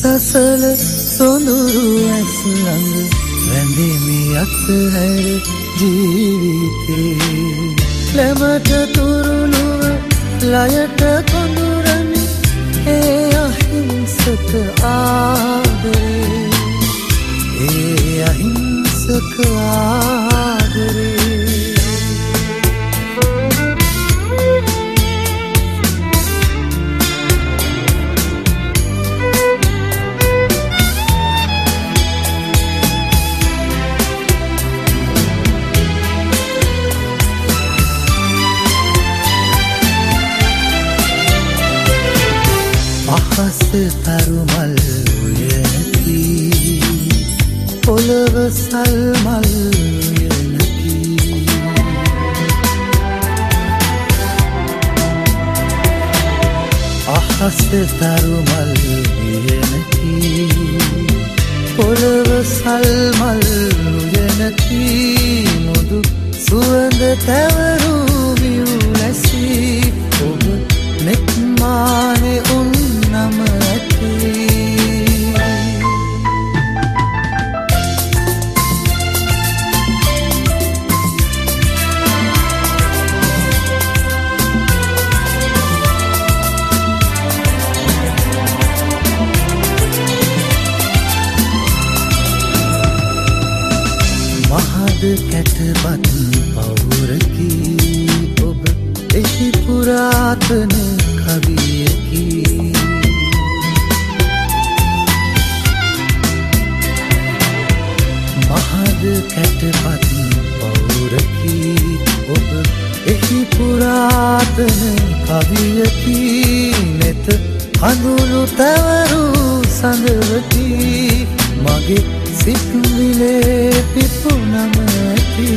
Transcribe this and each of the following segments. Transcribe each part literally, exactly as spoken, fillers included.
නිසසල සොඳුරු ඇස් ළඟ වැඳෙමි අත්හැර ජීවිතේ ලැමට තුරුළුව ලයට කොඳුරමි ඒ අහිංසක ආදරේ ඒ අහිංසක ආදරේ අහස තරුමල් උයනකි පොළව සල්මල් උයනකි අහස තරුමල් උයනකි පොළව සල්මල් උයනකි මුදු සුවඳ තැවරු වියුලැසි ඔබ මෙත්මානේ උන් නම ඇති මහද කැටපත් පවුරකි ඔබ එහි පුරාතන කවියකි මහද කැටපත් පවුරකි ඔබ එහි පුරාතන කවියකි නෙත හඳුළු තැවරු සඳවකි මගේ සිත් විලේ පිපුනම ඇති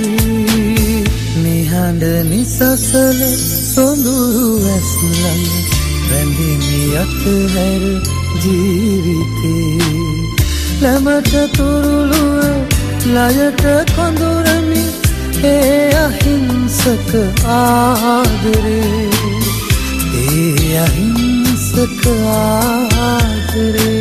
නිහඬ නිසසල සොඳුරු ඇස් ළඟ වැඳෙමි අත්හැර ජීවිතේ ලැමට තුරුළුව ලයට කොඳුරමි ඒ අහිංසක ආදරේ ඒ අහිංසක ආදරේ